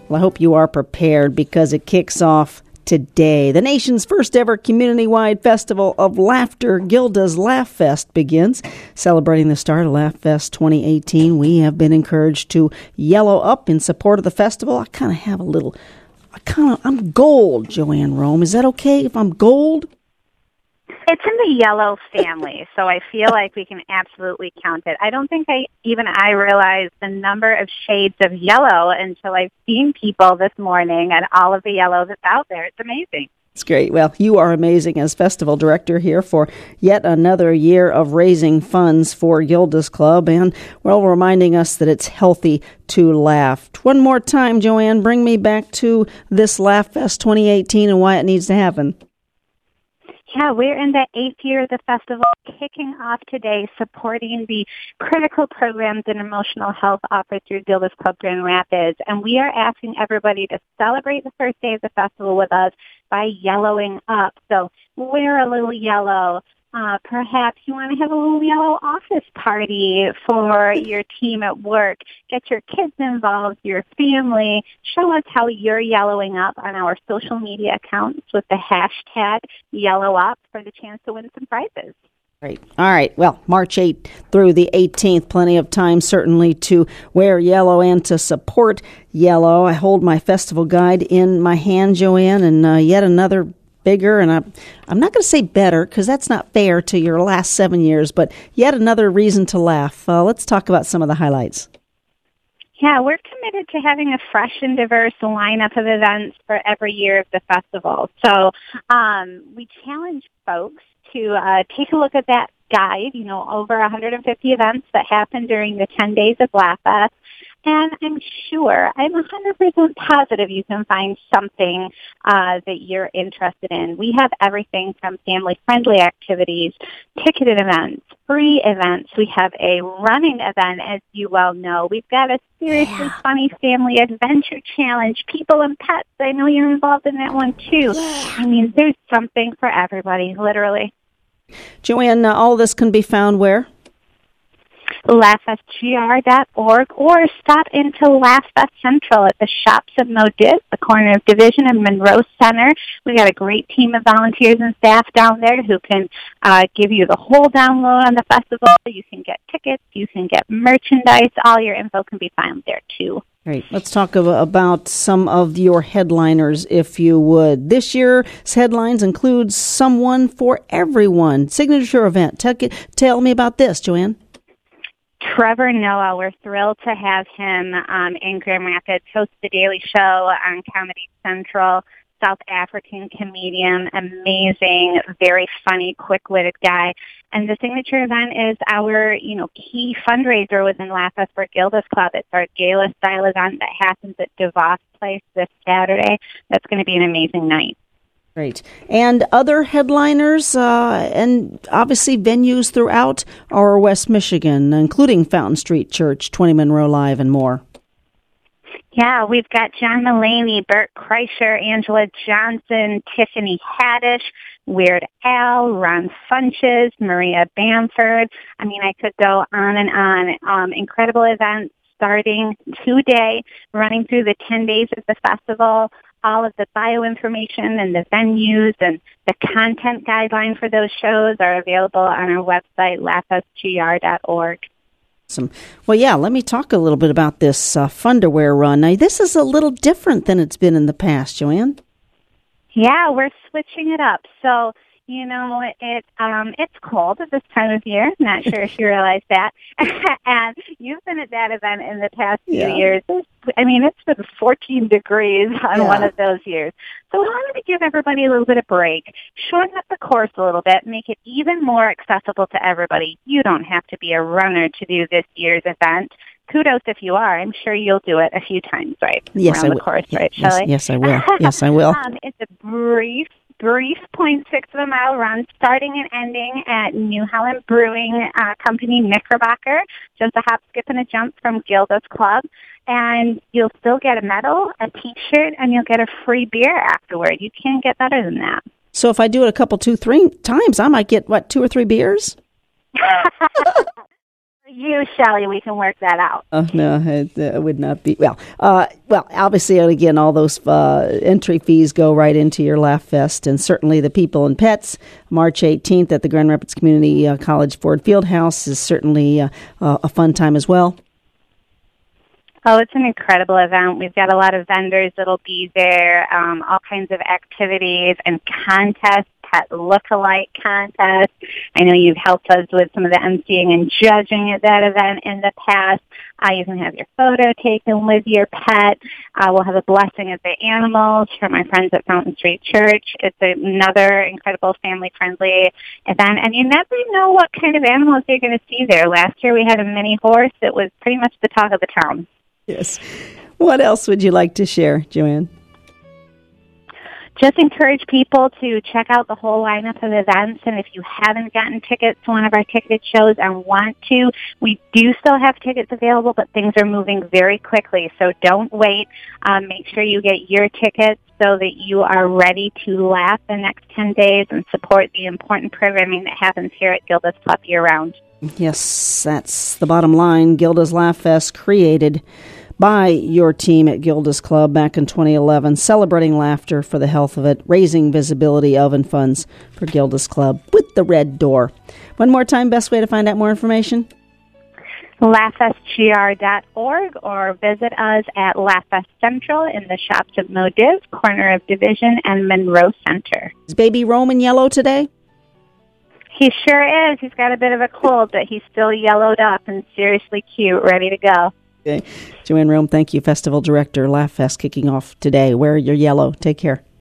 Well, I hope you are prepared because it kicks off today. The nation's first ever community-wide festival of laughter, Gilda's Laugh Fest, begins. Celebrating the start of Laugh Fest 2018, we have been encouraged to yellow up in support of the festival. I'm gold, Joanne Rome. Is that okay if I'm gold? It's in the yellow family, so I feel like we can absolutely count it. I don't think I realized the number of shades of yellow until I've seen people this morning and all of the yellow that's out there. It's amazing. It's great. Well, you are amazing as festival director here for yet another year of raising funds for Gilda's Club and, well, reminding us that it's healthy to laugh. One more time, Joanne, bring me back to this Laugh Fest 2018 and why it needs to happen. Yeah, we're in the 8th year of the festival, kicking off today, supporting the critical programs in emotional health offered through Gilda's Club Grand Rapids. And we are asking everybody to celebrate the first day of the festival with us by yellowing up. So wear a little yellow. Perhaps you want to have a little yellow office party for your team at work. Get your kids involved, your family. Show us how you're yellowing up on our social media accounts with the hashtag YellowUp for the chance to win some prizes. Great. All right. Well, March 8th through the 18th, plenty of time certainly to wear yellow and to support yellow. I hold my festival guide in my hand, Joanne, and yet another bigger, and I'm not going to say better because that's not fair to your last 7 years, but yet another reason to laugh. Let's talk about some of the highlights. Yeah, we're committed to having a fresh and diverse lineup of events for every year of the festival. So we challenge folks to take a look at that guide, over 150 events that happen during the 10 days of Laugh Fest. And I'm 100% positive you can find something that you're interested in. We have everything from family-friendly activities, ticketed events, free events. We have a running event, as you well know. We've got a seriously funny family adventure challenge, people and pets. I know you're involved in that one, too. Yeah. I mean, there's something for everybody, literally. Joanne, all of this can be found where? laughfestgr.org, or stop into Laugh Fest Central at the Shops at Modis, the corner of Division and Monroe Center. We got a great team of volunteers and staff down there who can give you the whole download on the festival. You can get tickets, you can get merchandise. All your info can be found there too. Great. Let's talk about some of your headliners, if you would. This year's headlines include Someone for Everyone, signature event. Tell me about this, Joanne. Trevor Noah, we're thrilled to have him in Grand Rapids, host The Daily Show on Comedy Central. South African comedian, amazing, very funny, quick-witted guy. And the signature event is our, key fundraiser within Laugh Fest for Gilda's Club. It's our gala-style event that happens at DeVos Place this Saturday. That's going to be an amazing night. Great. And other headliners and obviously venues throughout our West Michigan, including Fountain Street Church, 20 Monroe Live, and more. Yeah, we've got John Mulaney, Bert Kreischer, Angela Johnson, Tiffany Haddish, Weird Al, Ron Funches, Maria Bamford. I mean, I could go on and on. Incredible events starting today, running through the 10 days of the festival. All of the bio information and the venues and the content guideline for those shows are available on our website, laughfestgr.org. Awesome. Well, yeah, let me talk a little bit about this Funderwear run. Now, this is a little different than it's been in the past, Joanne. Yeah, we're switching it up. So, it's cold at this time of year. Not sure if you realize that. And you've been at that event in the past few years. It's been 14 degrees on one of those years. So we wanted to give everybody a little bit of break, shorten up the course a little bit, make it even more accessible to everybody. You don't have to be a runner to do this year's event. Kudos if you are. I'm sure you'll do it a few times, right? Yes, around I will. The course, right, yes, Shelley? Yes, I will. Yes, I will. It's a brief 0.6 of a mile run, starting and ending at New Holland Brewing Company, Knickerbocker, just a hop, skip, and a jump from Gilda's Club. And you'll still get a medal, a T-shirt, and you'll get a free beer afterward. You can't get better than that. So if I do it 2, 3 times, I might get, 2 or 3 beers? You, Shelley, we can work that out. Oh, no, it would not be. Well, obviously, and again, all those entry fees go right into your Laugh Fest, and certainly the people and pets. March 18th at the Grand Rapids Community College Ford Fieldhouse is certainly a fun time as well. Oh, it's an incredible event. We've got a lot of vendors that'll be there, all kinds of activities and contests, pet look-alike contests. I know you've helped us with some of the emceeing and judging at that event in the past. You can have your photo taken with your pet. We'll have a blessing of the animals from my friends at Fountain Street Church. It's another incredible family-friendly event, and you never know what kind of animals you're going to see there. Last year we had a mini horse that was pretty much the talk of the town. Yes. What else would you like to share, Joanne? Just encourage people to check out the whole lineup of events, and if you haven't gotten tickets to one of our ticketed shows and want to, we do still have tickets available, but things are moving very quickly, so don't wait. Make sure you get your tickets so that you are ready to laugh the next 10 days and support the important programming that happens here at Gilda's Club year-round. Yes, that's the bottom line. Gilda's Laugh Fest, created by your team at Gilda's Club back in 2011, celebrating laughter for the health of it, raising visibility of and funds for Gilda's Club with the Red Door. One more time, best way to find out more information? laughfestgr.org, or visit us at Laugh Fest Central in the shops of Modiv, corner of Division and Monroe Center. Is baby Rome in yellow today? He sure is. He's got a bit of a cold, but he's still yellowed up and seriously cute, ready to go. Okay. Joanne Rome, thank you. Festival Director, Laugh Fest kicking off today. Wear your yellow. Take care.